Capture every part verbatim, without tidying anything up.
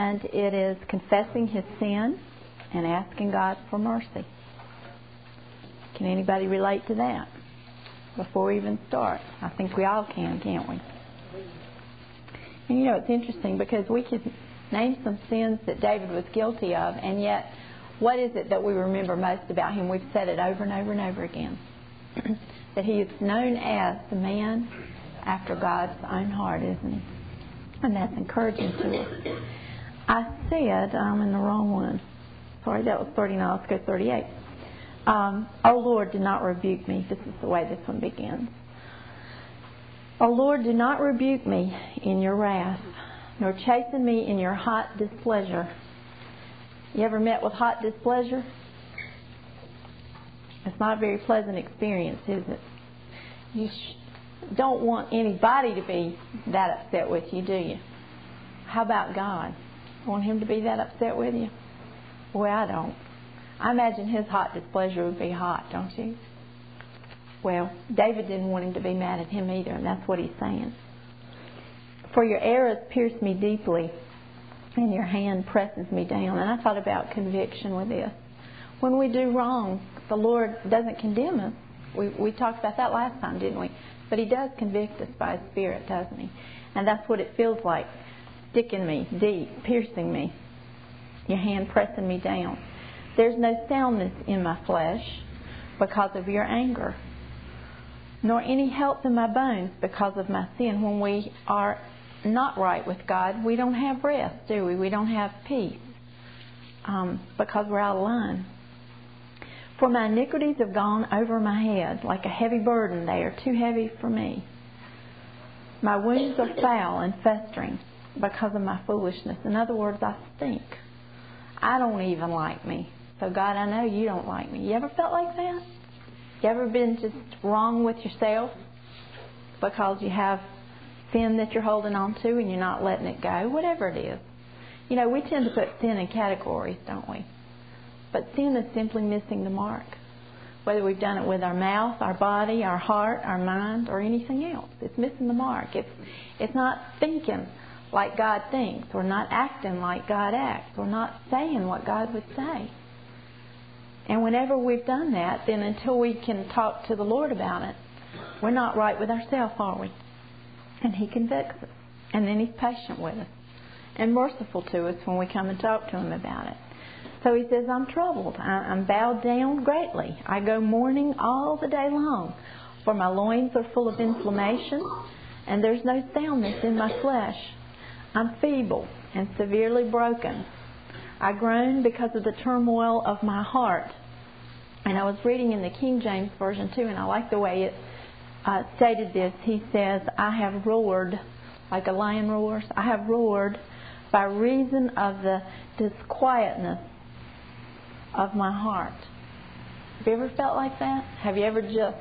and it is confessing his sin and asking God for mercy. Can anybody relate to that? Before we even start, I think we all can, can't we? And you know, it's interesting because we could name some sins that David was guilty of, and yet, what is it that we remember most about him? We've said it over and over and over again. That he is known as the man after God's own heart, isn't he? And that's encouraging to us. I said, I'm in the wrong one. Sorry, that was thirty-nine. Let's go thirty-eight. Um, O Lord, do not rebuke me. This is the way this one begins. O Lord, do not rebuke me in your wrath, nor chasten me in your hot displeasure. You ever met with hot displeasure? It's not a very pleasant experience, is it? You sh- don't want anybody to be that upset with you, do you? How about God? Want Him to be that upset with you? Well, I don't. I imagine His hot displeasure would be hot, don't you? Well, David didn't want Him to be mad at him either, and that's what he's saying. For your arrows pierce me deeply, and your hand presses me down. And I thought about conviction with this. When we do wrong, the Lord doesn't condemn us. We, we talked about that last time, didn't we? But He does convict us by His Spirit, doesn't He? And that's what it feels like. Sticking me deep, piercing me. Your hand pressing me down. There's no soundness in my flesh because of your anger, nor any health in my bones because of my sin. When we are not right with God, we don't have rest, do we? We don't have peace um, because we're out of line. For my iniquities have gone over my head like a heavy burden. They are too heavy for me. My wounds are foul and festering because of my foolishness. In other words, I stink. I don't even like me. So God, I know you don't like me. You ever felt like that? You ever been just wrong with yourself because you have sin that you're holding on to and you're not letting it go? Whatever it is. You know, we tend to put sin in categories, don't we? But sin is simply missing the mark. Whether we've done it with our mouth, our body, our heart, our mind, or anything else. It's missing the mark. It's, it's not thinking like God thinks. Or not acting like God acts. Or not saying what God would say. And whenever we've done that, then until we can talk to the Lord about it, we're not right with ourselves, are we? And He convicts us. And then He's patient with us. And merciful to us when we come and talk to Him about it. So He says, I'm troubled. I'm bowed down greatly. I go mourning all the day long. For my loins are full of inflammation, and there's no soundness in my flesh. I'm feeble and severely broken. I groan because of the turmoil of my heart. And I was reading in the King James Version too, and I like the way it uh, stated this. He says, I have roared, like a lion roars. I have roared by reason of the disquietness of my heart. Have you ever felt like that? Have you ever just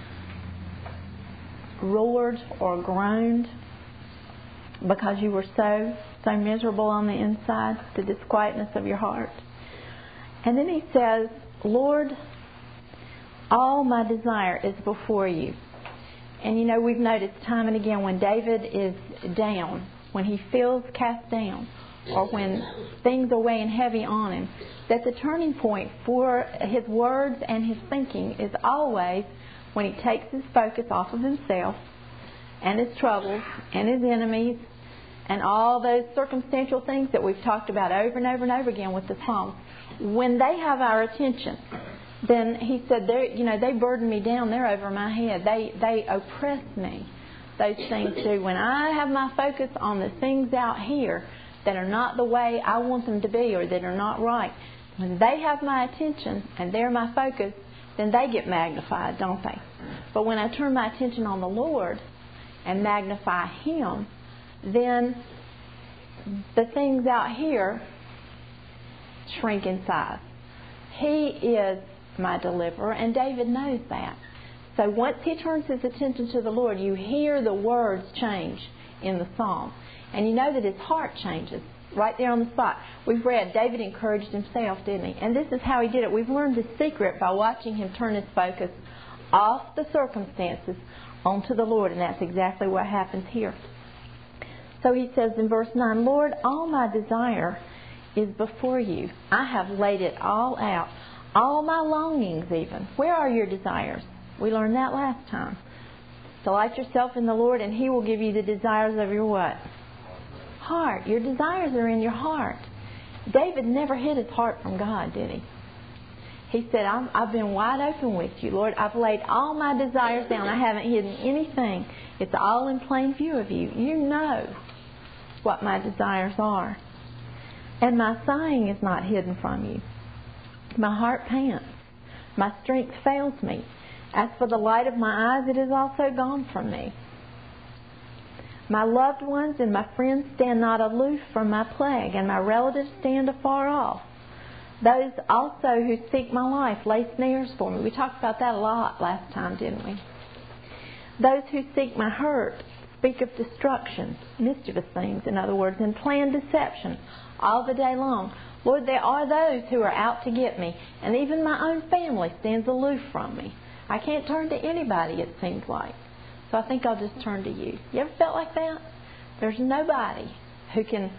roared or groaned because you were so, so miserable on the inside, the disquietness of your heart? And then he says, Lord, all my desire is before you. And you know, we've noticed time and again when David is down, when he feels cast down, or when things are weighing heavy on him, that the turning point for his words and his thinking is always when he takes his focus off of himself and his troubles and his enemies and all those circumstantial things that we've talked about over and over and over again with the Psalms. When they have our attention, then he said, they, you know, they burden me down. They're over my head. They they oppress me. Those things do. When I have my focus on the things out here that are not the way I want them to be or that are not right, when they have my attention and they're my focus, then they get magnified, don't they? But when I turn my attention on the Lord and magnify Him, then the things out here shrink in size. He is my deliverer, and David knows that. So once he turns his attention to the Lord, you hear the words change in the psalm. And you know that his heart changes right there on the spot. We've read David encouraged himself, didn't he? And this is how he did it. We've learned the secret by watching him turn his focus off the circumstances onto the Lord. And that's exactly what happens here. So he says in verse nine, Lord, all my desire is before you. I have laid it all out. All my longings even. Where are your desires? We learned that last time. Delight yourself in the Lord and He will give you the desires of your what? Heart. Your desires are in your heart. David never hid his heart from God, did he? He said, I'm, I've been wide open with you, Lord. I've laid all my desires down. I haven't hidden anything. It's all in plain view of you. You know what my desires are. And my sighing is not hidden from you. My heart pants. My strength fails me. As for the light of my eyes, it is also gone from me. My loved ones and my friends stand not aloof from my plague, and my relatives stand afar off. Those also who seek my life lay snares for me. We talked about that a lot last time, didn't we? Those who seek my hurt speak of destruction, mischievous things, in other words, and plan deception all the day long. Lord, there are those who are out to get me, and even my own family stands aloof from me. I can't turn to anybody, it seems like. So I think I'll just turn to you. You ever felt like that? There's nobody who can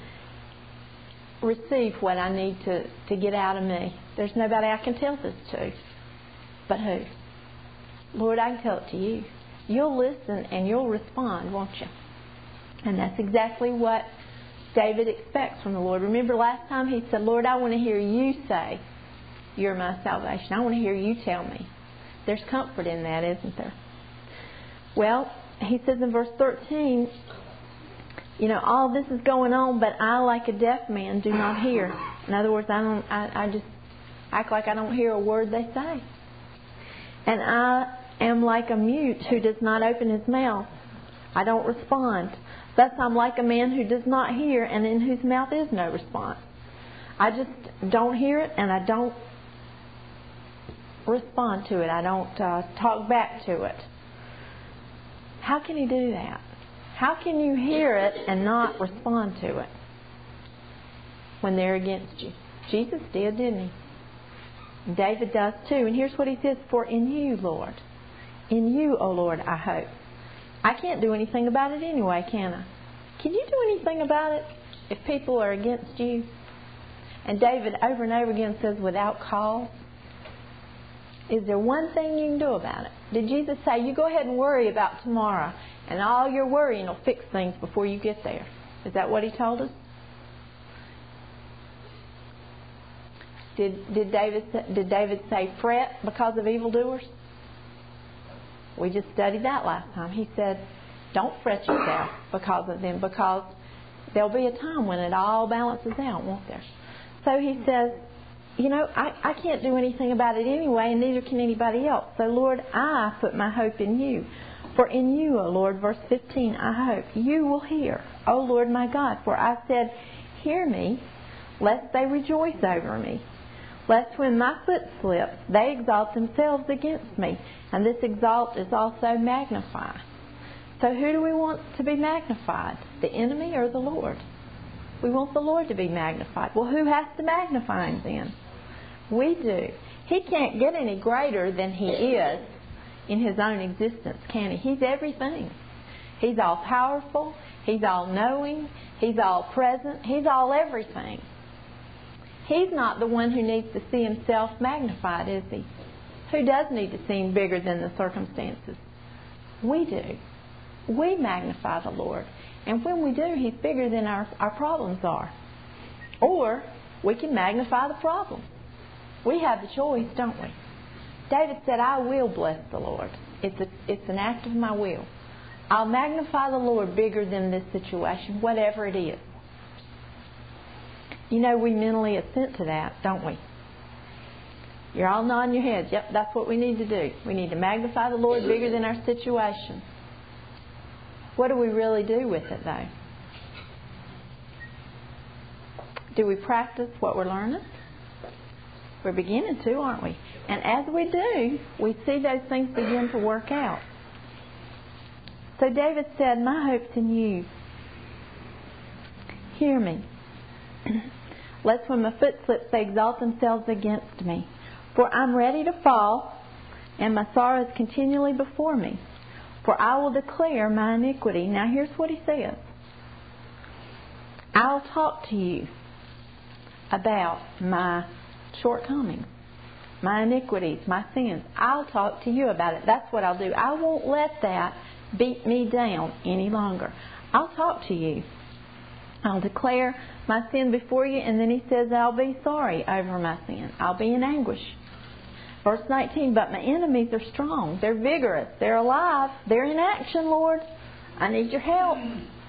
receive what I need to, to get out of me. There's nobody I can tell this to. But who? Lord, I can tell it to you. You'll listen and you'll respond, won't you? And that's exactly what David expects from the Lord. Remember last time he said, Lord, I want to hear you say, you're my salvation. I want to hear you tell me. There's comfort in that, isn't there? Well, he says in verse thirteen, you know, all this is going on, but I, like a deaf man, do not hear. In other words, I don't. I, I just act like I don't hear a word they say. And I am like a mute who does not open his mouth. I don't respond. Thus I'm like a man who does not hear and in whose mouth is no response. I just don't hear it and I don't respond to it. I don't uh, talk back to it. How can he do that? How can you hear it and not respond to it when they're against you? Jesus did, didn't he? David does too. And here's what he says, for in you, Lord, in you, O Lord, I hope. I can't do anything about it anyway, can I? Can you do anything about it if people are against you? And David over and over again says, without cause. Is there one thing you can do about it? Did Jesus say, you go ahead and worry about tomorrow, and all your worrying will fix things before you get there? Is that what he told us? Did, did, David, did David say, fret because of evildoers? We just studied that last time. He said, don't fret yourself because of them, because there'll be a time when it all balances out, won't there? So he says, you know, I, I can't do anything about it anyway, and neither can anybody else. So, Lord, I put my hope in you. For in you, O Lord, verse fifteen, I hope you will hear, O Lord my God. For I said, hear me, lest they rejoice over me. Lest when my foot slips, they exalt themselves against me. And this exalt is also magnify. So who do we want to be magnified? The enemy or the Lord? We want the Lord to be magnified. Well, who has to magnify him then? We do. He can't get any greater than he is in his own existence, can he? He's everything. He's all powerful. He's all knowing. He's all present. He's all everything. He's not the one who needs to see himself magnified, is he? Who does need to seem bigger than the circumstances? We do. We magnify the Lord. And when we do, he's bigger than our, our problems are. Or we can magnify the problem. We have the choice, don't we? David said, I will bless the Lord. It's, a, it's an act of my will. I'll magnify the Lord bigger than this situation, whatever it is. You know, we mentally assent to that, don't we? You're all nodding your heads. Yep, that's what we need to do. We need to magnify the Lord bigger than our situation. What do we really do with it, though? Do we practice what we're learning? We're beginning to, aren't we? And as we do, we see those things begin to work out. So David said, my hope's in you. Hear me. Lest when my foot slips, they exalt themselves against me. For I'm ready to fall, and my sorrow is continually before me. For I will declare my iniquity. Now here's what he says. I'll talk to you about my shortcomings, my iniquities, my sins. I'll talk to you about it. That's what I'll do. I won't let that beat me down any longer. I'll talk to you. I'll declare my sin before you, and then he says I'll be sorry over my sin. I'll be in anguish. Verse nineteen, but my enemies are strong. They're vigorous. They're alive. They're in action, Lord. I need your help.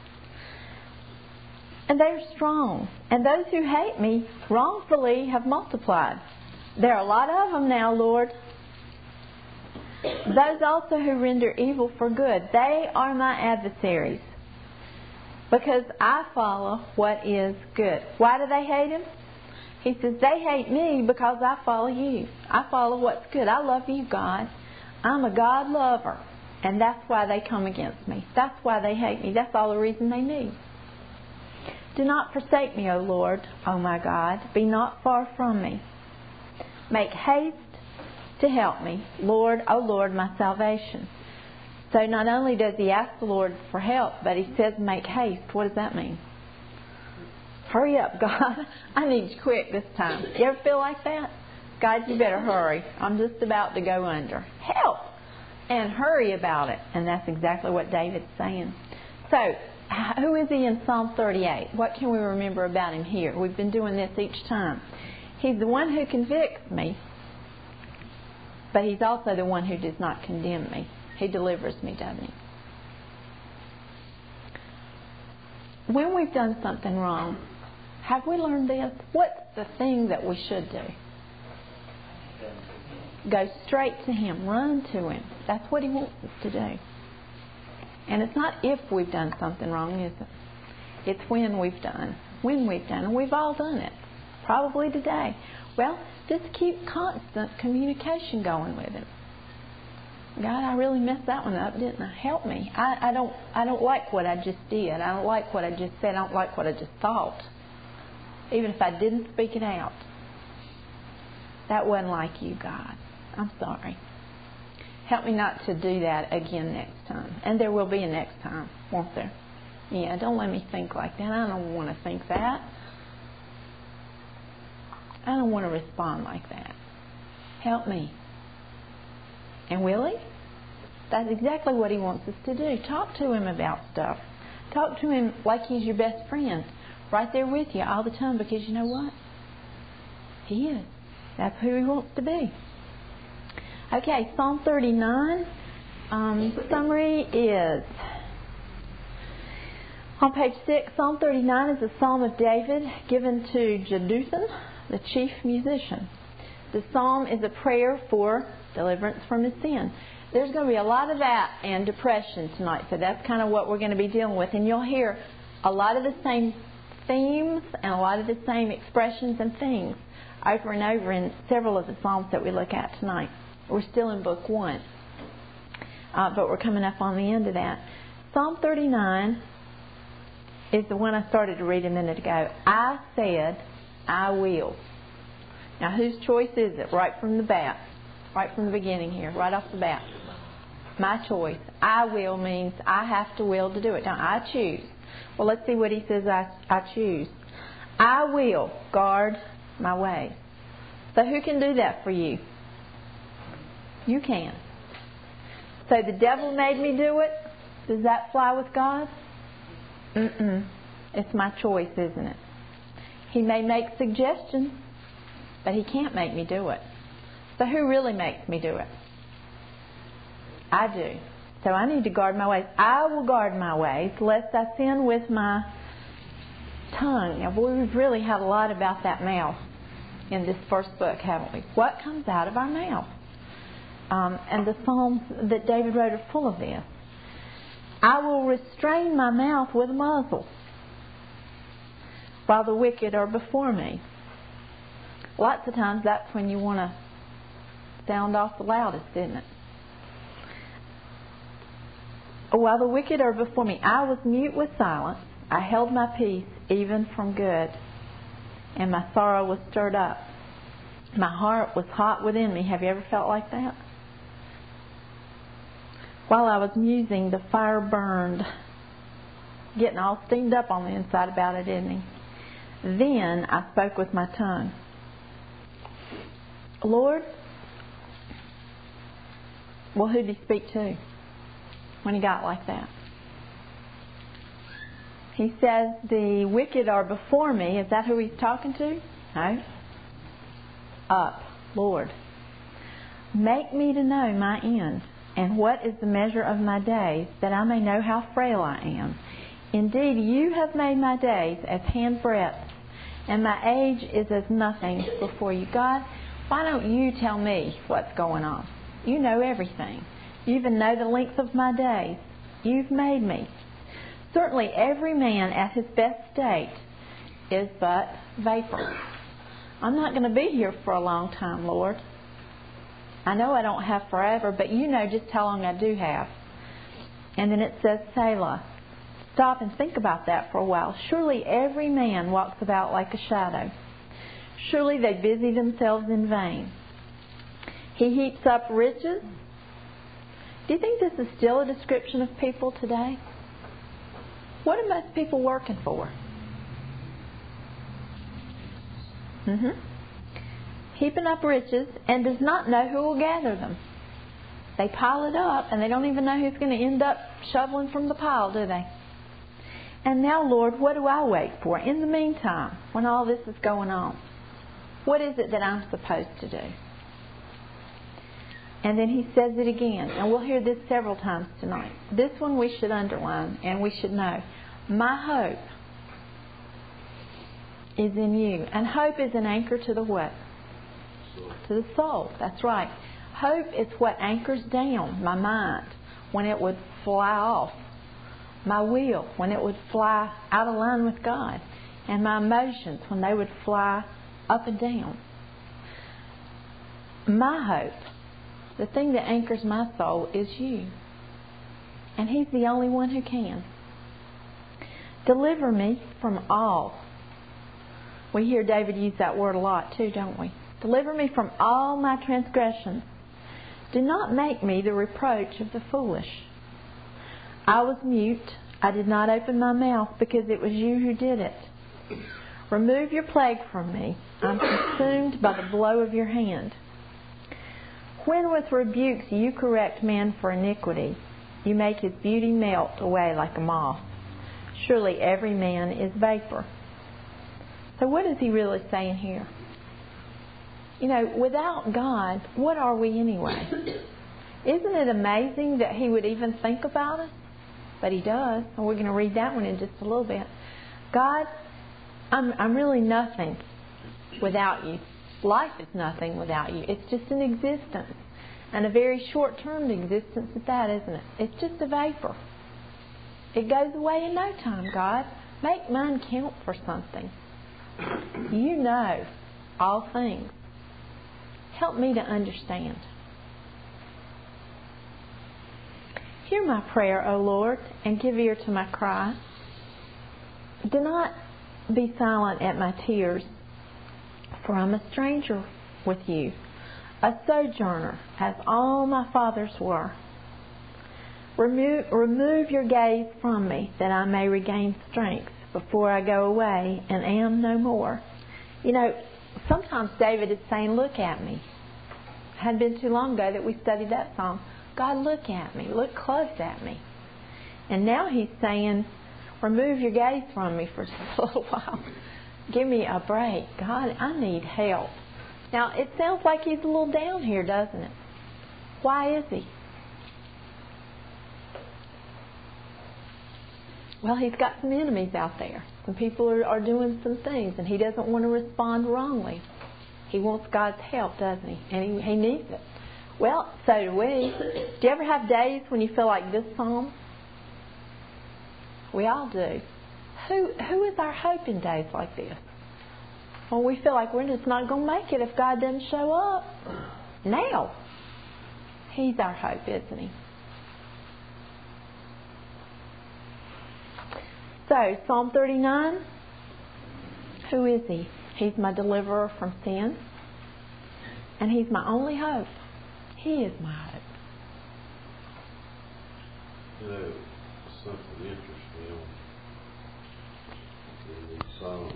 And they're strong. And those who hate me wrongfully have multiplied. There are a lot of them now, Lord. Those also who render evil for good, they are my adversaries. Because I follow what is good. Why do they hate him? He says, they hate me because I follow you. I follow what's good. I love you, God. I'm a God lover. And that's why they come against me. That's why they hate me. That's all the reason they need. Do not forsake me, O Lord, O my God. Be not far from me. Make haste to help me, Lord, O Lord, my salvation. So not only does he ask the Lord for help, but he says make haste. What does that mean? Hurry up, God. I need you quick this time. You ever feel like that? God, you better hurry. I'm just about to go under. Help! And hurry about it. And that's exactly what David's saying. So, who is he in Psalm thirty-eight? What can we remember about him here? We've been doing this each time. He's the one who convicts me, but he's also the one who does not condemn me. He delivers me, doesn't he? When we've done something wrong, have we learned this? What's the thing that we should do? Go straight to him. Run to him. That's what he wants us to do. And it's not if we've done something wrong, is it? It's when we've done. When we've done. And we've all done it. Probably today. Well, just keep constant communication going with him. God, I really messed that one up, didn't I? Help me. I, I don't I don't like what I just did. I don't like what I just said. I don't like what I just thought. Even if I didn't speak it out. That wasn't like you, God. I'm sorry. Help me not to do that again next time. And there will be a next time, won't there? Yeah, don't let me think like that. I don't want to think that. I don't want to respond like that. Help me. And will he? That's exactly what he wants us to do. Talk to him about stuff. Talk to him like he's your best friend. Right there with you all the time, because you know what? He is. That's who he wants to be. Okay, Psalm thirty-nine. Um, summary is on page six. Psalm thirty-nine is a psalm of David given to Jeduthun, the chief musician. The psalm is a prayer for deliverance from his sin. There's going to be a lot of that and depression tonight, so that's kind of what we're going to be dealing with. And you'll hear a lot of the same themes and a lot of the same expressions and things over and over in several of the psalms that we look at tonight. We're still in book one, uh, but we're coming up on the end of that. Psalm thirty-nine is the one I started to read a minute ago. I said, I will. Now, whose choice is it? Right from the bat. Right from the beginning here. Right off the bat. My choice. I will means I have to will to do it. Now, I choose. Well, let's see what he says I, I choose. I will guard my ways. So who can do that for you? You can. So the devil made me do it. Does that fly with God? Mm-mm. It's my choice, isn't it? He may make suggestions, but he can't make me do it. So who really makes me do it? I do. So I need to guard my ways. I will guard my ways, lest I sin with my tongue. Now, boy, we've really had a lot about that mouth in this first book, haven't we? What comes out of our mouth? Um, and the Psalms that David wrote are full of this. I will restrain my mouth with a muzzle while the wicked are before me. Lots of times that's when you want to sound off the loudest, isn't it? While the wicked are before me, I was mute with silence. I held my peace even from good, and my sorrow was stirred up. My heart was hot within me. Have you ever felt like that? While I was musing, the fire burned getting all steamed up on the inside about it, isn't he? Then I spoke with my tongue. Lord, well, who did he speak to when he got like that? He says, the wicked are before me. Is that who he's talking to? No. Up, Lord. Make me to know my end, and what is the measure of my days, that I may know how frail I am. Indeed, you have made my days as handbreadth, and my age is as nothing before you. God, why don't you tell me what's going on? You know everything. You even know the length of my days. You've made me. Certainly every man at his best state is but vapor. I'm not going to be here for a long time, Lord. I know I don't have forever, but you know just how long I do have. And then it says, Selah. Stop and think about that for a while. Surely every man walks about like a shadow. Surely they busy themselves in vain. He heaps up riches. Do you think this is still a description of people today? What are most people working for? Mm-hmm. Heaping up riches and does not know who will gather them. They pile it up and they don't even know who's going to end up shoveling from the pile, do they? And now, Lord, what do I wait for? In the meantime, when all this is going on, what is it that I'm supposed to do? And then he says it again, and we'll hear this several times tonight. This one we should underline and we should know. My hope is in you. And hope is an anchor to the what? To the soul. That's right. Hope is what anchors down my mind when it would fly off. My will when it would fly out of line with God. And my emotions when they would fly up and down. My hope, the thing that anchors my soul, is you. And He's the only one who can. Deliver me from all. We hear David use that word a lot too, don't we? Deliver me from all my transgressions. Do not make me the reproach of the foolish. I was mute. I did not open my mouth because it was you who did it. Remove your plague from me. I'm consumed by the blow of your hand. When with rebukes you correct man for iniquity, you make his beauty melt away like a moth. Surely every man is vapor. So what is he really saying here? You know, without God, what are we anyway? Isn't it amazing that He would even think about us? But He does. And we're going to read that one in just a little bit. God, I'm, I'm really nothing without you. Life is nothing without you. It's just an existence. And a very short-term existence at that, isn't it? It's just a vapor. It goes away in no time, God. Make mine count for something. You know all things. Help me to understand. Hear my prayer, O Lord, and give ear to my cry. Do not be silent at my tears, for I'm a stranger with you, a sojourner, as all my fathers were. Remove, remove your gaze from me, that I may regain strength before I go away and am no more. You know, sometimes David is saying, look at me. It hadn't been too long ago that we studied that song. God, look at me. Look close at me. And now he's saying, remove your gaze from me for a little while. Give me a break. God, I need help. Now, it sounds like he's a little down here, doesn't it? Why is he? Well, he's got some enemies out there. Some people are, are doing some things, and he doesn't want to respond wrongly. He wants God's help, doesn't he? And he, he needs it. Well, so do we. Do you ever have days when you feel like this psalm? We all do. Who Who is our hope in days like this? When we feel like we're just not going to make it if God doesn't show up. Now, He's our hope, isn't He? So, Psalm thirty-nine, who is He? He's my deliverer from sin. And He's my only hope. He is my hope. You know, something interesting. Psalms.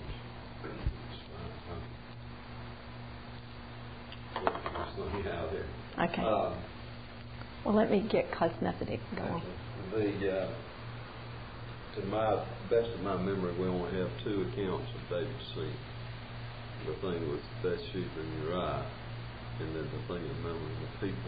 Out here. Okay. Um, well, let me get close enough that it can go on. The, uh, to my best of my memory, we only have two accounts of David's sin. The thing with Bathsheba and Uriah, and then the thing among the people.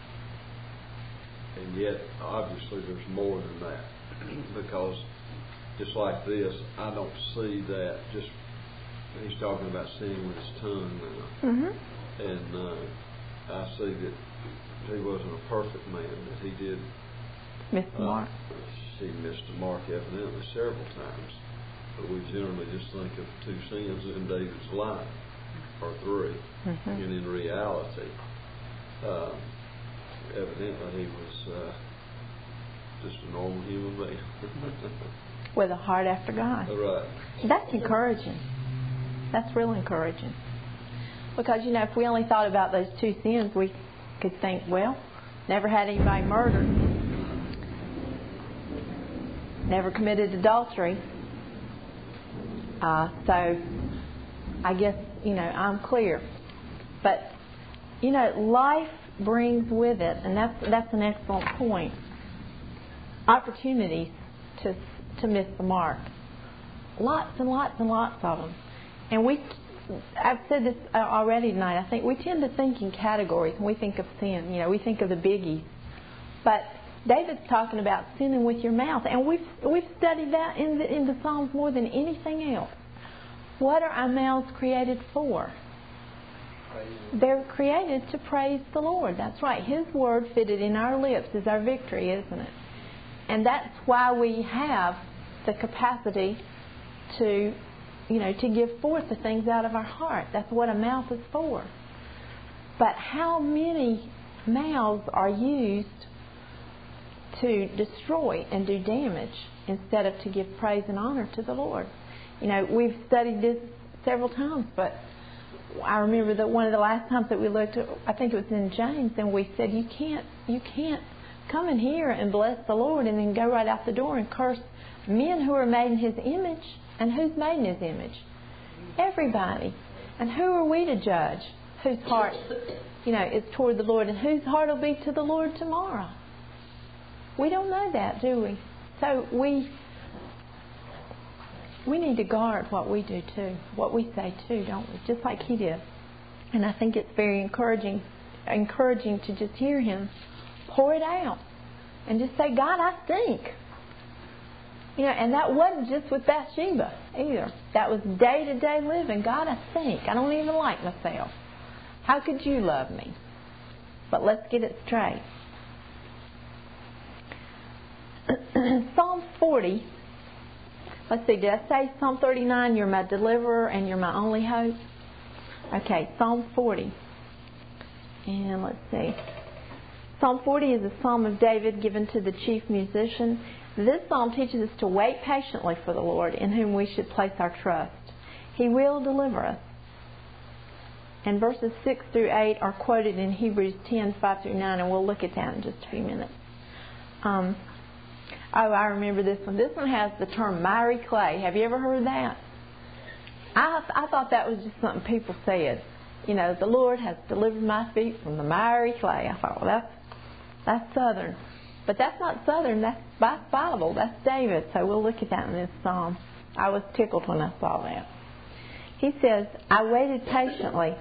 And yet, obviously, there's more than that. Because just like this, I don't see that just, he's talking about sinning with his tongue now. Mm-hmm. And uh, I see that he wasn't a perfect man, that he did miss the uh, mark. He missed the mark evidently several times. But we generally just think of two sins in David's life, or three. Mm-hmm. And in reality, uh, evidently he was uh, just a normal human being. With a heart after God. Right. That's encouraging. That's real encouraging. Because, you know, if we only thought about those two sins, we could think, well, never had anybody murdered, never committed adultery. Uh, so, I guess, you know, I'm clear. But, you know, life brings with it, and that's that's an excellent point, opportunities to to miss the mark. Lots and lots and lots of them. And we... I've said this already tonight. I think we tend to think in categories when we think of sin. You know, we think of the biggies. But David's talking about sinning with your mouth, and we've we've studied that in the in the Psalms more than anything else. What are our mouths created for? They're created to praise the Lord. That's right. His word fitted in our lips is our victory, isn't it? And that's why we have the capacity to, you know, to give forth the things out of our heart. That's what a mouth is for. But how many mouths are used to destroy and do damage instead of to give praise and honor to the Lord? You know, we've studied this several times, but I remember that one of the last times that we looked at, I think it was in James, and we said you can't, you can't come in here and bless the Lord and then go right out the door and curse men who are made in His image. And who's made in His image? Everybody. And who are we to judge? Whose heart, you know, is toward the Lord, and whose heart will be to the Lord tomorrow? We don't know that, do we? So we we need to guard what we do too, what we say too, don't we? Just like he did. And I think it's very encouraging, encouraging to just hear him pour it out and just say, God, I stink. You know, and that wasn't just with Bathsheba either. That was day-to-day living. God, I stink. I don't even like myself. How could you love me? But let's get it straight. Psalm forty. Let's see, did I say Psalm thirty-nine, you're my deliverer and you're my only hope? Okay, Psalm forty. And let's see. Psalm forty is a psalm of David given to the chief musician. This psalm teaches us to wait patiently for the Lord, in whom we should place our trust. He will deliver us. And verses six through eight are quoted in Hebrews ten, five through nine, and we'll look at that in just a few minutes. Um, oh, I remember this one. This one has the term miry clay. Have you ever heard that? I, I thought that was just something people said. You know, the Lord has delivered my feet from the miry clay. I thought, well, that's, that's Southern. But that's not Southern. That's Bible. That's David. So we'll look at that in this psalm. I was tickled when I saw that. He says, I waited patiently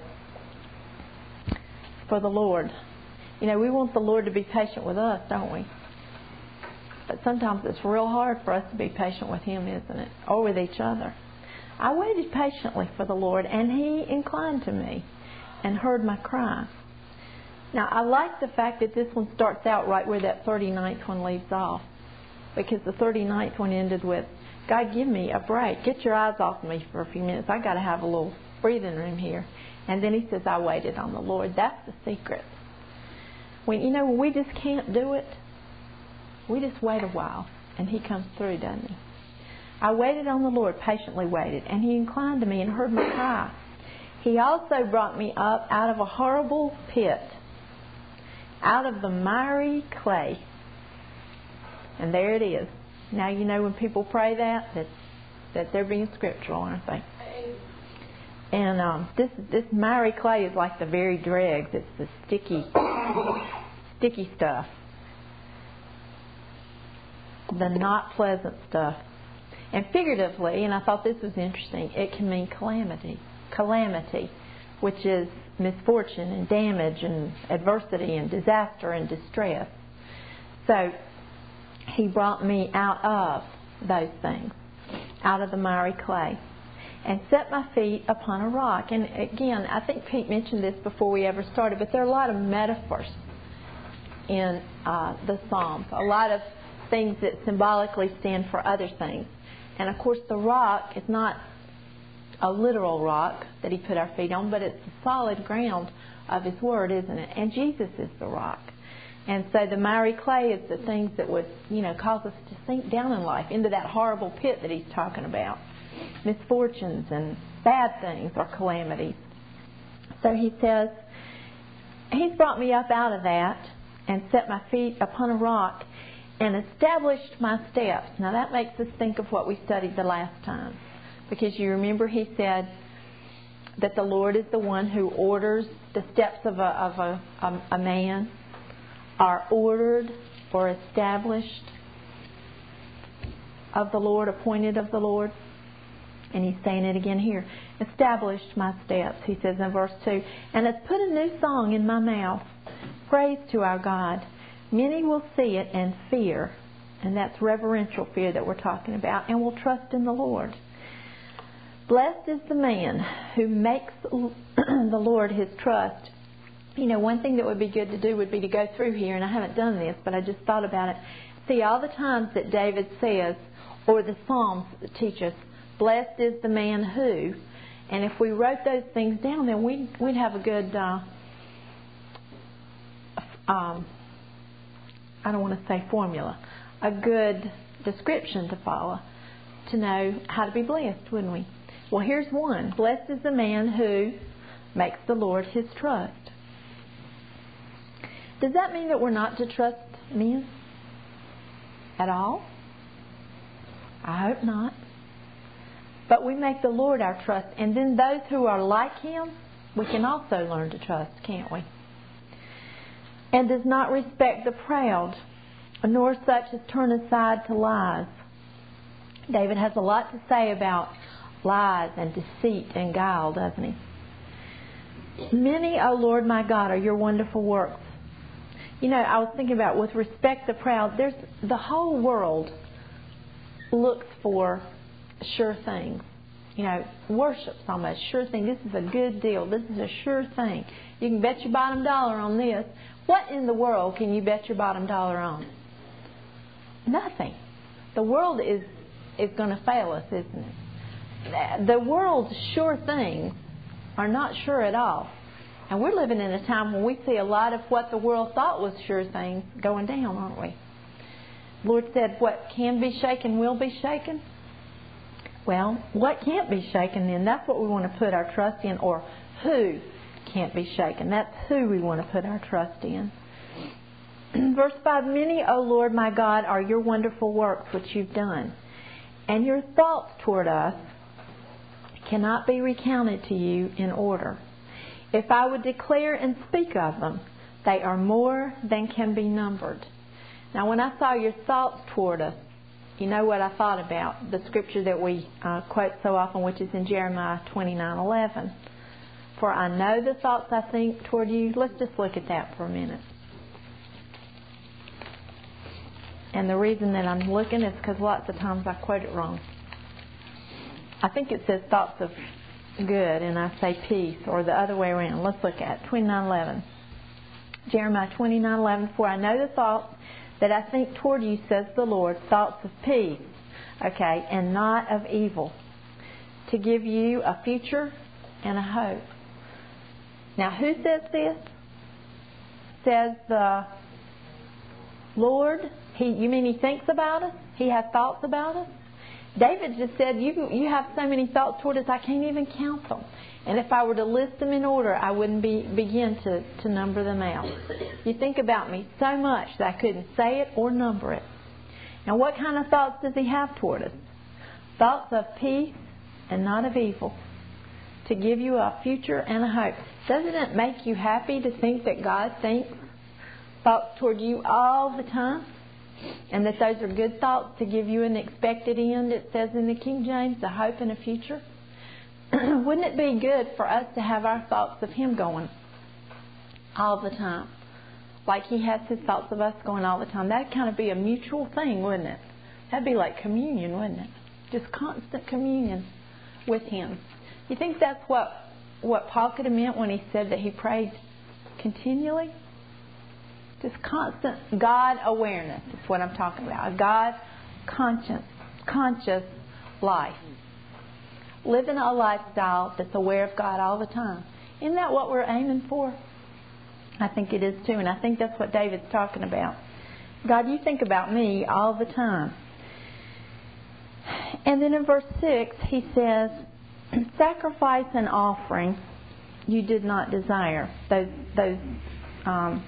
for the Lord. You know, we want the Lord to be patient with us, don't we? But sometimes it's real hard for us to be patient with Him, isn't it? Or with each other. I waited patiently for the Lord, and He inclined to me and heard my cry. Now, I like the fact that this one starts out right where that thirty-ninth one leaves off. Because the thirty-ninth one ended with, God, give me a break. Get your eyes off me for a few minutes. I've got to have a little breathing room here. And then he says, I waited on the Lord. That's the secret. When, you know, when we just can't do it, we just wait a while. And He comes through, doesn't He? I waited on the Lord, patiently waited. And He inclined to me and heard my cry. He also brought me up out of a horrible pit, out of the miry clay. And there it is. Now you know when people pray that, that that they're being scriptural, aren't they? And um, this this miry clay is like the very dregs. It's the sticky, sticky stuff, the not pleasant stuff. And figuratively, and I thought this was interesting, it can mean calamity, calamity, which is misfortune and damage and adversity and disaster and distress. So He brought me out of those things, out of the miry clay, and set my feet upon a rock. And again, I think Pete mentioned this before we ever started, but there are a lot of metaphors in uh, the Psalms, a lot of things that symbolically stand for other things. And of course, the rock is not a literal rock that He put our feet on, but it's the solid ground of His Word, isn't it? And Jesus is the rock. And so the miry clay is the things that would, you know, cause us to sink down in life into that horrible pit that He's talking about. Misfortunes and bad things or calamities. So He says, He's brought me up out of that and set my feet upon a rock and established my steps. Now that makes us think of what we studied the last time. Because you remember He said that the Lord is the one who orders the steps of a, of a, a, a man are ordered or established of the Lord, appointed of the Lord. And He's saying it again here. Established my steps, He says in verse two. And has put a new song in my mouth. Praise to our God. Many will see it and fear. And that's reverential fear that we're talking about. And will trust in the Lord. Blessed is the man who makes the Lord his trust. You know, one thing that would be good to do would be to go through here, and I haven't done this, but I just thought about it. See all the times that David says, or the Psalms teach us, blessed is the man who, and if we wrote those things down, then we'd, we'd have a good, uh, um, I don't want to say formula, a good description to follow, to know how to be blessed, wouldn't we? Well, here's one. Blessed is the man who makes the Lord his trust. Does that mean that we're not to trust men at all? I hope not. But we make the Lord our trust. And then those who are like Him, we can also learn to trust, can't we? And does not respect the proud, nor such as turn aside to lies. David has a lot to say about lies and deceit and guile, doesn't he? Many, O Lord my God, are your wonderful works. You know, I was thinking about with respect the proud, there's the whole world looks for sure things. You know, worship's almost sure thing. This is a good deal. This is a sure thing. You can bet your bottom dollar on this. What in the world can you bet your bottom dollar on? Nothing. The world is is going to fail us, isn't it? The world's sure things are not sure at all. And we're living in a time when we see a lot of what the world thought was sure things going down, aren't we? The Lord said, what can be shaken will be shaken. Well, what can't be shaken then? That's what we want to put our trust in. Or who can't be shaken? That's who we want to put our trust in. Verse five, many, O Lord my God, are your wonderful works which you've done. And your thoughts toward us cannot be recounted to you in order. If I would declare and speak of them, they are more than can be numbered. Now, when I saw your thoughts toward us, you know what I thought about? The scripture that we uh, quote so often, which is in Jeremiah twenty-nine eleven. For I know the thoughts I think toward you. Let's just look at that for a minute. And the reason that I'm looking is because lots of times I quote it wrong. I think it says thoughts of good, and I say peace, or the other way around. Let's look at twenty-nine eleven. Jeremiah twenty-nine eleven. For I know the thoughts that I think toward you, says the Lord, thoughts of peace, okay, and not of evil, to give you a future and a hope. Now, who says this? Says the Lord. He, you mean He thinks about us? He has thoughts about us? David just said, you, you have so many thoughts toward us, I can't even count them. And if I were to list them in order, I wouldn't be, begin to, to number them out. You think about me so much that I couldn't say it or number it. Now, what kind of thoughts does He have toward us? thoughts of peace and not of evil, to give you a future and a hope. Doesn't it make you happy to think that God thinks thoughts toward you all the time? And that those are good thoughts to give you an expected end, it says in the King James, a hope and a future? Wouldn't it be good for us to have our thoughts of Him going all the time? Like He has His thoughts of us going all the time. That'd kind of be a mutual thing, wouldn't it? That'd be like communion, wouldn't it? Just constant communion with Him. You think that's what, what Paul could have meant when he said that he prayed continually? Just constant God awareness is what I'm talking about. A God conscious, conscious life. Living a lifestyle that's aware of God all the time. Isn't that what we're aiming for? I think it is too, and I think that's what David's talking about. God, you think about me all the time. And then in verse six, he says, sacrifice and offering you did not desire. Those, those um,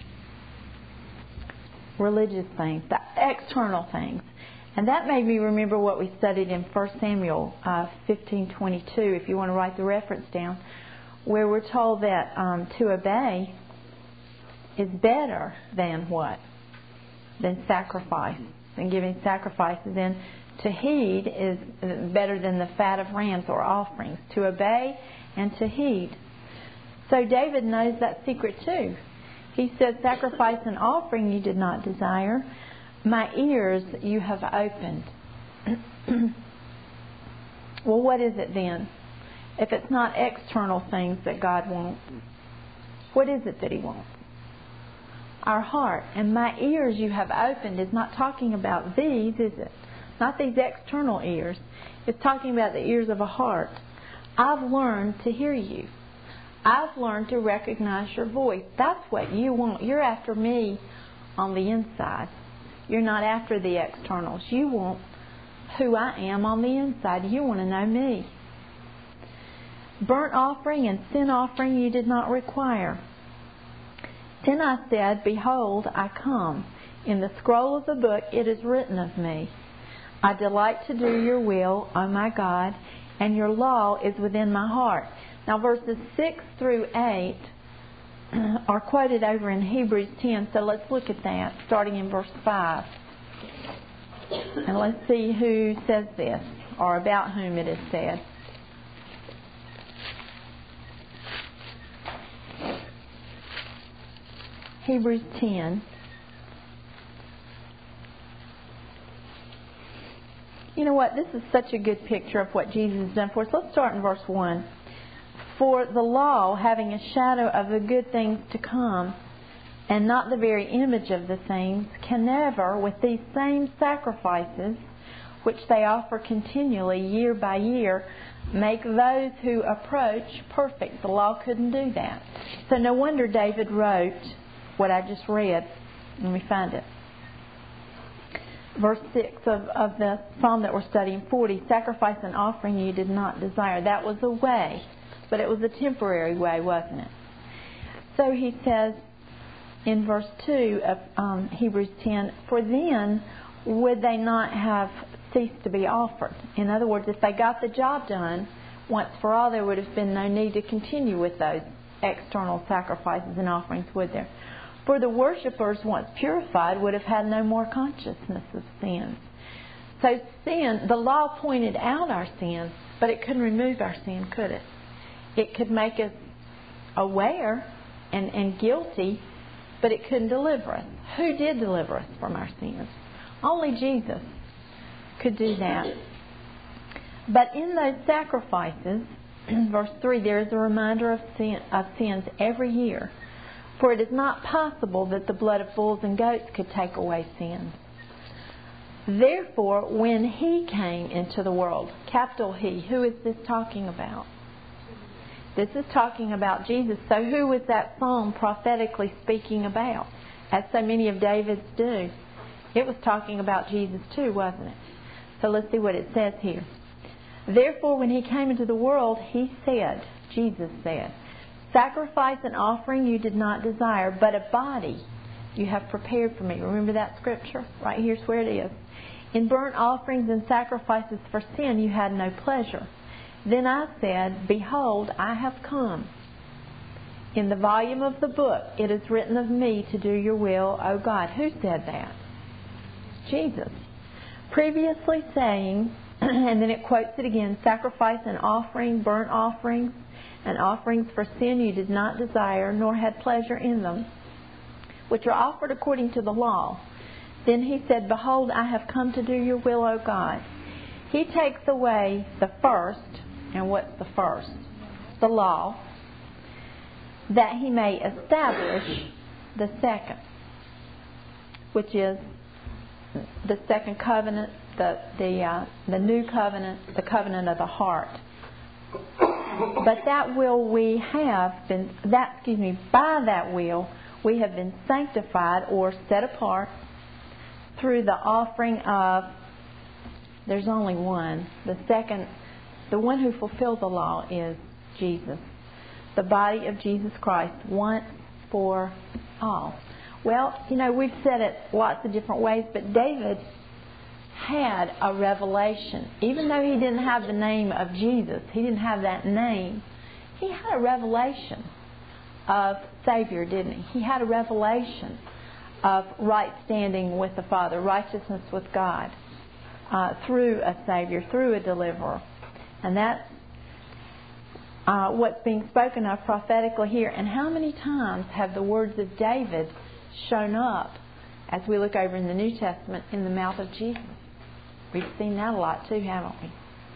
religious things, the external things. And that made me remember what we studied in First Samuel uh, fifteen twenty-two, if you want to write the reference down, where we're told that um, to obey is better than what? Than sacrifice, than giving sacrifices. And to heed is better than the fat of rams or offerings. To obey and to heed. So David knows that secret too. He said, sacrifice and offering you did not desire. My ears you have opened. Well, what is it then? If it's not external things that God wants, what is it that He wants? Our heart. And my ears you have opened is not talking about these, is it? Not these external ears. It's talking about the ears of a heart. I've learned to hear you. I've learned to recognize your voice. That's what you want. You're after me on the inside. You're not after the externals. You want who I am on the inside. You want to know me. Burnt offering and sin offering you did not require. Then I said, behold, I come. In the scroll of the book it is written of me. I delight to do your will, O my God, and your law is within my heart. Now verses six through eight are quoted over in Hebrews ten, so let's look at that, starting in verse five. And let's see who says this, or about whom it is said. Hebrews ten. You know what? This is such a good picture of what Jesus has done for us. Let's start in verse one. For the law, having a shadow of the good things to come, and not the very image of the things, can never, with these same sacrifices, which they offer continually year by year, make those who approach perfect. The law couldn't do that. So no wonder David wrote what I just read. Let me find it. Verse six of, of the psalm that we're studying, forty, sacrifice and offering you did not desire. That was a way, but it was a temporary way, wasn't it? So he says in verse two of um, Hebrews ten, for then would they not have ceased to be offered? In other words, if they got the job done once for all, there would have been no need to continue with those external sacrifices and offerings, would there? For the worshippers, once purified, would have had no more consciousness of sin. So sin, the law pointed out our sin, but it couldn't remove our sin, could it? It could make us aware and, and guilty, but it couldn't deliver us. Who did deliver us from our sins? Only Jesus could do that. But in those sacrifices, verse three, there is a reminder of, sin, of sins every year. For it is not possible that the blood of bulls and goats could take away sins. Therefore, when He came into the world, capital He, who is this talking about? This is talking about Jesus. So who was that psalm prophetically speaking about? As so many of David's do. It was talking about Jesus too, wasn't it? So let's see what it says here. Therefore, when He came into the world, He said, Jesus said, sacrifice and offering you did not desire, but a body you have prepared for me. Remember that scripture? Right here's where it is. In burnt offerings and sacrifices for sin you had no pleasure. Then I said, Behold, I have come. In the volume of the book it is written of me to do your will, O God. Who said that? Jesus. Previously saying, and then it quotes it again, sacrifice and offering, burnt offerings, and offerings for sin you did not desire, nor had pleasure in them, which are offered according to the law. Then he said, Behold, I have come to do your will, O God. He takes away the first, and what's the first? The law, that he may establish the second, which is the second covenant, the the uh, the new covenant, the covenant of the heart. But that will we have been that excuse me by that will we have been sanctified or set apart through the offering of. There's only one. The second, the one who fulfilled the law is Jesus, the body of Jesus Christ, once for all. Well, you know, we've said it lots of different ways, but David had a revelation. Even though he didn't have the name of Jesus, he didn't have that name, he had a revelation of Savior, didn't he? He had a revelation of right standing with the Father, righteousness with God, uh, through a Savior, through a deliverer. And that's uh, what's being spoken of prophetically here. And how many times have the words of David shown up, as we look over in the New Testament, in the mouth of Jesus? We've seen that a lot too, haven't we?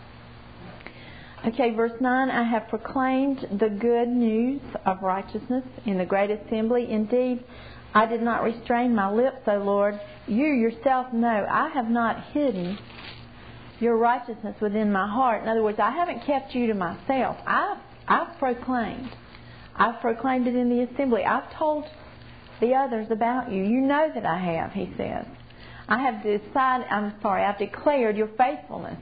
Okay, verse nine, I have proclaimed the good news of righteousness in the great assembly. Indeed, I did not restrain my lips, O Lord. You yourself know I have not hidden your righteousness within my heart. In other words, I haven't kept you to myself. I've, I've proclaimed. I've proclaimed it in the assembly. I've told the others about you. You know that I have, he says. I have decided, I'm sorry, I've declared your faithfulness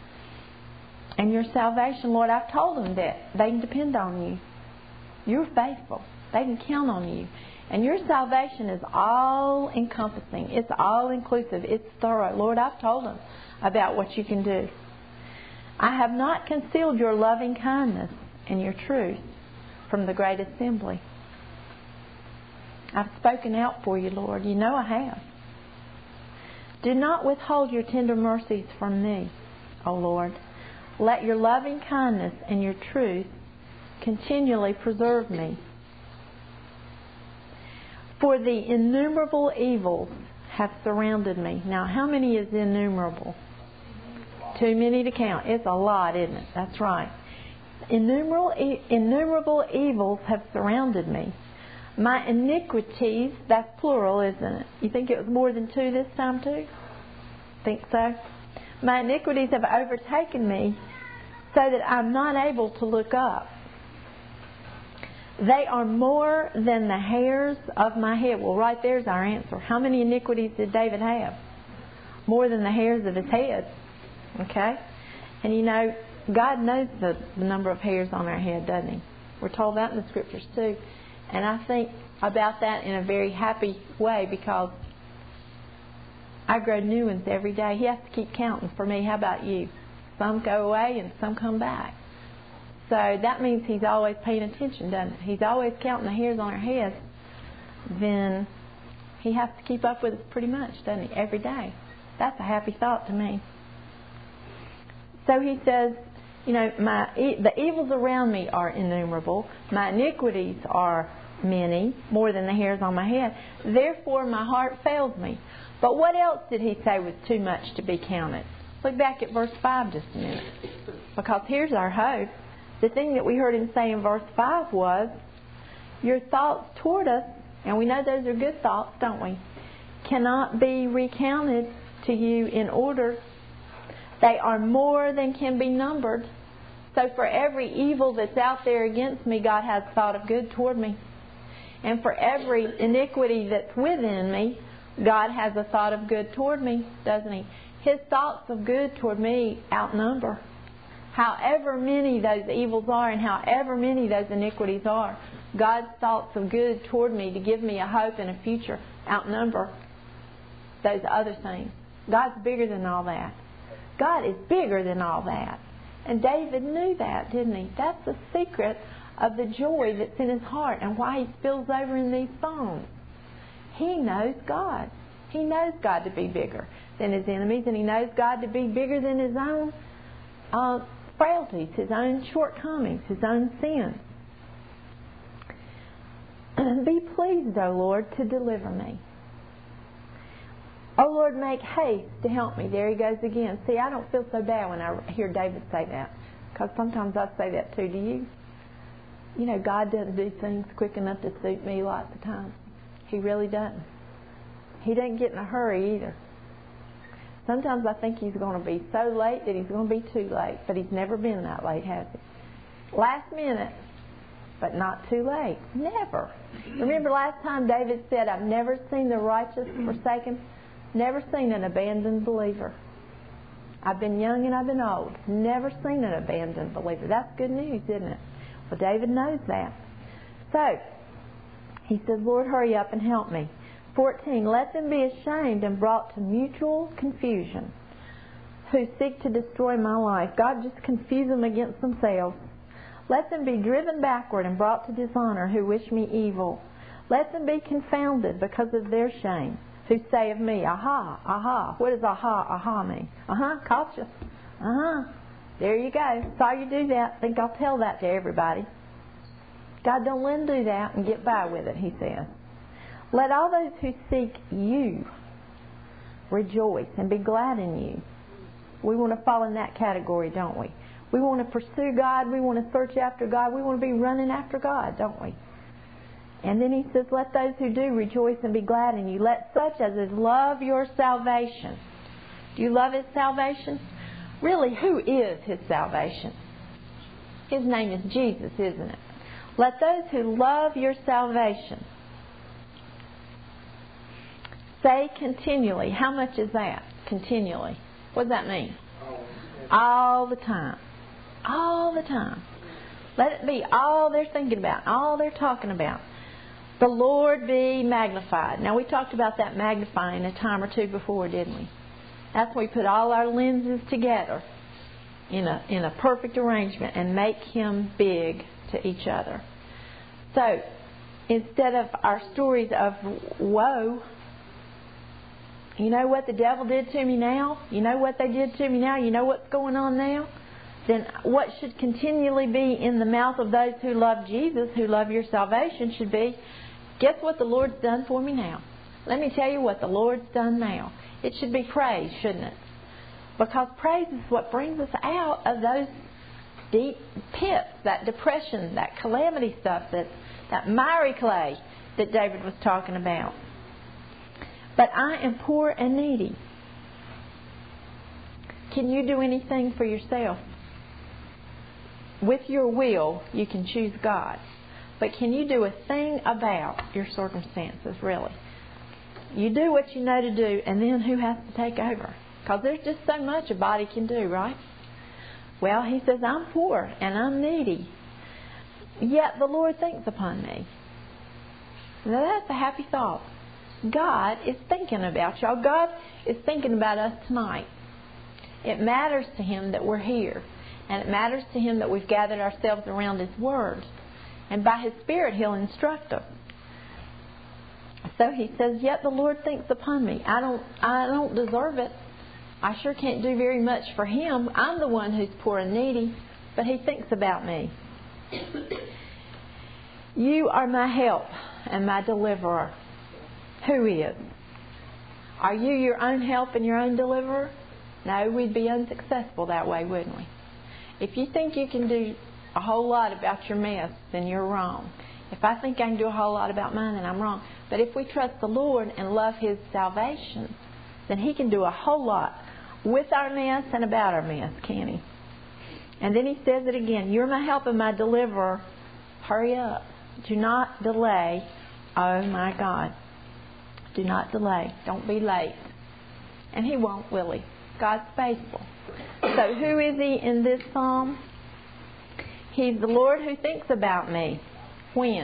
and your salvation. Lord, I've told them that they can depend on you. You're faithful. They can count on you. And your salvation is all encompassing. It's all inclusive. It's thorough. Lord, I've told them about what you can do. I have not concealed your loving kindness and your truth from the great assembly. I've spoken out for you, Lord. You know I have. Do not withhold your tender mercies from me, O Lord. Let your loving kindness and your truth continually preserve me. For the innumerable evils have surrounded me. Now, how many is innumerable? Too many to count. It's a lot, isn't it? That's right. Innumerable, innumerable evils have surrounded me. My iniquities, that's plural, isn't it? You think it was more than two this time too? Think so? My iniquities have overtaken me so that I'm not able to look up. They are more than the hairs of my head. Well, right there's our answer. How many iniquities did David have? More than the hairs of his head. Okay? And you know, God knows the, the number of hairs on our head, doesn't he? We're told that in the Scriptures too. And I think about that in a very happy way, because I grow new ones every day. He has to keep counting for me. How about you? Some go away and some come back. So that means he's always paying attention, doesn't it? He's always counting the hairs on our heads. Then he has to keep up with us pretty much, doesn't he? Every day. That's a happy thought to me. So he says, you know, my the evils around me are innumerable. My iniquities are many, more than the hairs on my head. Therefore my heart fails me. But what else did he say was too much to be counted? Look back at verse five just a minute. Because here's our hope. The thing that we heard him say in verse five was, your thoughts toward us, and we know those are good thoughts, don't we, cannot be recounted to you in order. They are more than can be numbered. So for every evil that's out there against me, God has thought of good toward me. And for every iniquity that's within me, God has a thought of good toward me, doesn't he? His thoughts of good toward me outnumber. However many those evils are and however many those iniquities are, God's thoughts of good toward me to give me a hope and a future outnumber those other things. God's bigger than all that. God is bigger than all that. And David knew that, didn't he? That's the secret of the joy that's in his heart and why he spills over in these Psalms. He knows God. He knows God to be bigger than his enemies, and he knows God to be bigger than his own uh, frailties, his own shortcomings, his own sins. Be pleased, O Lord, to deliver me. O Lord, make haste to help me. There he goes again. See, I don't feel so bad when I hear David say that, because sometimes I say that too. Do you? You know, God doesn't do things quick enough to suit me lots of times. He really doesn't. He doesn't get in a hurry either. Sometimes I think he's going to be so late that he's going to be too late, but he's never been that late, has he? Last minute, but not too late. Never. Remember last time David said, I've never seen the righteous forsaken, never seen an abandoned believer. I've been young and I've been old. Never seen an abandoned believer. That's good news, isn't it? Well, David knows that. So, he says, Lord, hurry up and help me. fourteen, let them be ashamed and brought to mutual confusion who seek to destroy my life. God, just confuse them against themselves. Let them be driven backward and brought to dishonor who wish me evil. Let them be confounded because of their shame who say of me, aha, aha. What does aha, aha mean? Uh-huh, caught you. Uh-huh. There you go. Saw you do that. Think I'll tell that to everybody. God, don't let them do that and get by with it, he says. Let all those who seek you rejoice and be glad in you. We want to fall in that category, don't we? We want to pursue God. We want to search after God. We want to be running after God, don't we? And then he says, let those who do rejoice and be glad in you. Let such as is love your salvation. Do you love his salvation? Really, who is his salvation? His name is Jesus, isn't it? Let those who love your salvation say continually. How much is that? Continually. What does that mean? All the time. All the time. Let it be all they're thinking about, all they're talking about. The Lord be magnified. Now, we talked about that magnifying a time or two before, didn't we? That's when we put all our lenses together in a, in a perfect arrangement and make him big to each other. So, instead of our stories of woe, you know what the devil did to me now? You know what they did to me now? You know what's going on now? Then what should continually be in the mouth of those who love Jesus, who love your salvation, should be, guess what the Lord's done for me now? Let me tell you what the Lord's done now. It should be praise, shouldn't it? Because praise is what brings us out of those deep pits, that depression, that calamity stuff, that, that miry clay that David was talking about. But I am poor and needy. Can you do anything for yourself? With your will, you can choose God. But can you do a thing about your circumstances, really? You do what you know to do, and then who has to take over? Because there's just so much a body can do, right? Well, he says, I'm poor and I'm needy, yet the Lord thinks upon me. Now that's a happy thought. God is thinking about y'all. God is thinking about us tonight. It matters to him that we're here. And it matters to him that we've gathered ourselves around his word. And by his Spirit, he'll instruct us. So he says, yet the Lord thinks upon me. I don't, I don't deserve it. I sure can't do very much for him. I'm the one who's poor and needy. But he thinks about me. You are my help and my deliverer. Who is? Are you your own help and your own deliverer? No, we'd be unsuccessful that way, wouldn't we? If you think you can do a whole lot about your mess, then you're wrong. If I think I can do a whole lot about mine, then I'm wrong. But if we trust the Lord and love his salvation, then he can do a whole lot with our mess and about our mess, can he? And then he says it again, you're my help and my deliverer. Hurry up. Do not delay. Oh my God. Do not delay. Don't be late. And he won't, will he? God's faithful. So who is he in this psalm? He's the Lord who thinks about me. When?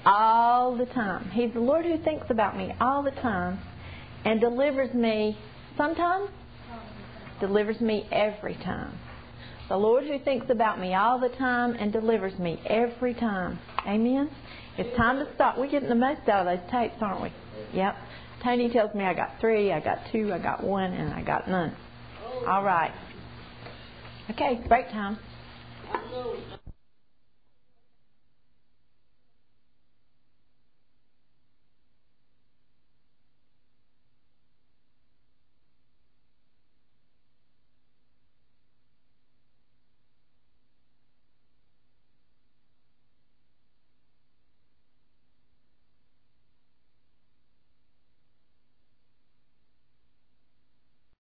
All the time. He's the Lord who thinks about me all the time and delivers me sometimes, delivers me every time. The Lord who thinks about me all the time and delivers me every time. Amen? It's time to stop. We're getting the most out of those tapes, aren't we? Yep. Tony tells me I got three, I got two, I got one, and I got none. All right. Okay, break time.